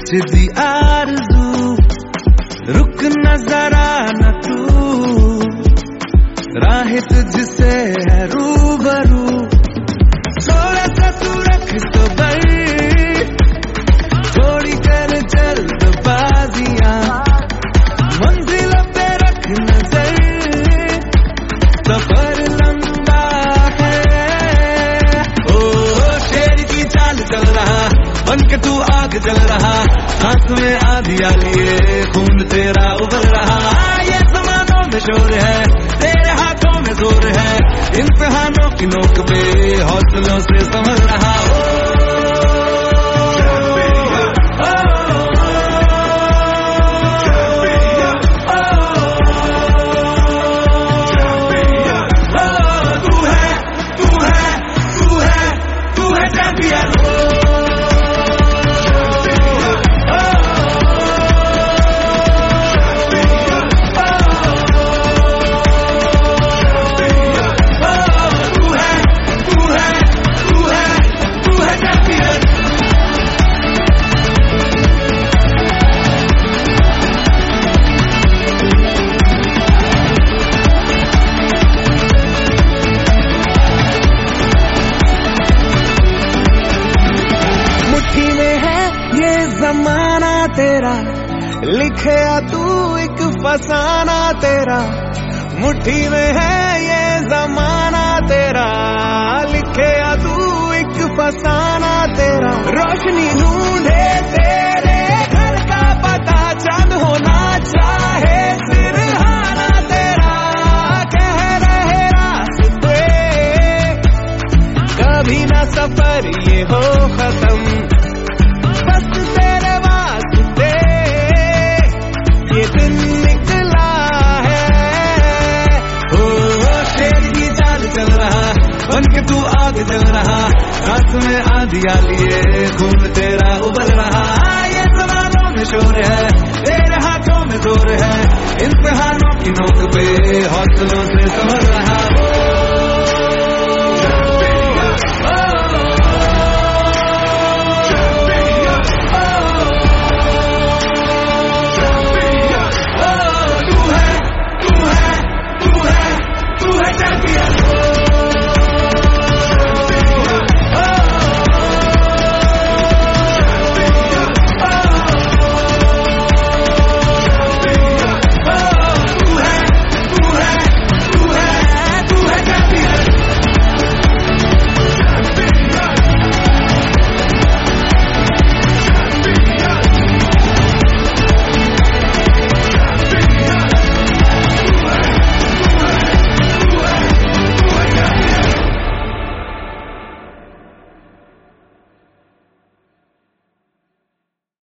दी आरज़ू, रुक न जरा न तू, राह तुझसे है रूबरू। थोड़ा सा तू रख सबर, थोड़ी कर जल्दबाजियां, मंजिल पे रख नजर, सफर लंबा है। ओ शेर की चाल चल रहा, बन के तू आग जल रहा, सांस में आंधियां लिए खून तेरा उबल रहा। ये ज़मानों में शोर है, तेरे हाथों में जोर है, इम्तिहानों की नोक पे हौसलों से संभल रहा। ज़माना तेरा लिखे तू एक फसाना तेरा, मुट्ठी में है ये ज़माना तेरा, लिखे तू एक फसाना तेरा। रोशनी ढूंढे तेरे घर का पता, चांद होना चाहे सिरहाना तेरा, कह रहे रास्ते कभी ना सफर ये हो खत्म, बस तेरे वास्ते ये दिन निकला है। ओ शेर की चाल चल रहा, बन के तू आग जल रहा, सांस में आंधियां लिए खून तेरा उबल रहा। ये ज़मानों में शोर है, तेरे हाथों में जोर है, इम्तिहानों की नोक पे हौसलों से संभल रहा।